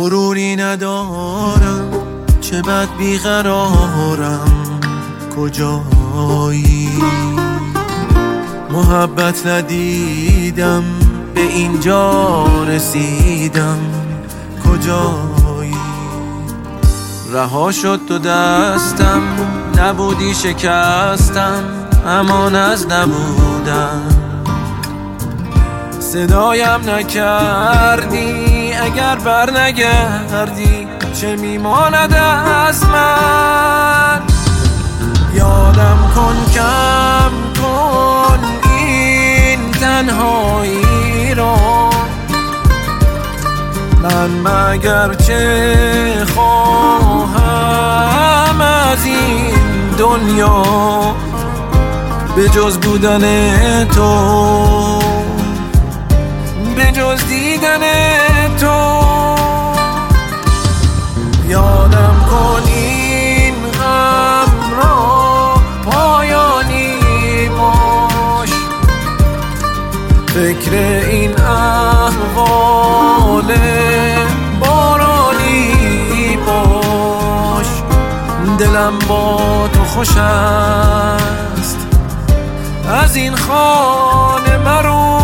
غروری ندارم، چه بد بیقرارم، کجایی؟ محبت ندیدم، به اینجا رسیدم، کجایی؟ رها شد تو دستم، نبودی شکستم، امان از نبودم. صدایم نکردی، اگر بر نگردی چه میماند از من؟ یادم کن، کم کن این تنهایی را. من مگر چه خواهم از این دنیا به جز بودن تو، به جز دیدن تو. یادم کن این غم را پایانی باش، فکر این احوال بارانی باش. دلم با تو خوش است، از این خانه مرو.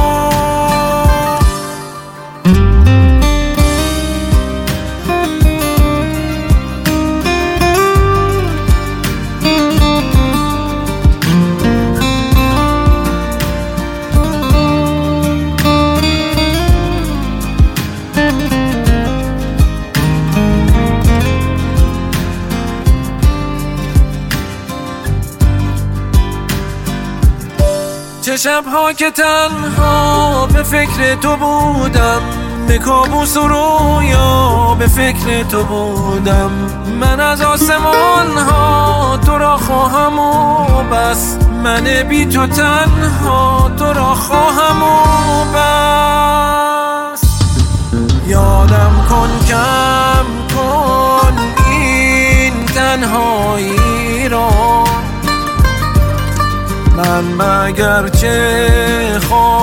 چه شب‌ها که تنها به فکر تو بودم، به کابوس و رویا به فکر تو بودم. من از آسمان‌ها تو را خواهم و بس، من بی تو تنها تو را خواهم و بس. یادم کن، کم کن این تنهایی را. من مگر چه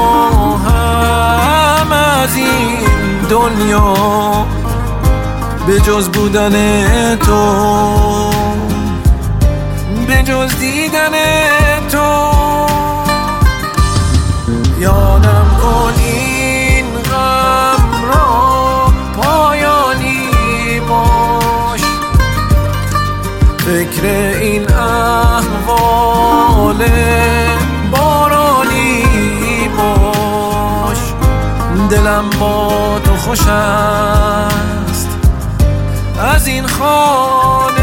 خواهم از این دنیا به جز بودن تو، به جز دیدن تو. یادم کن این غم را پایانی باش، فکر این احوال بارانی باش. دلم با تو خوش است، از این خانه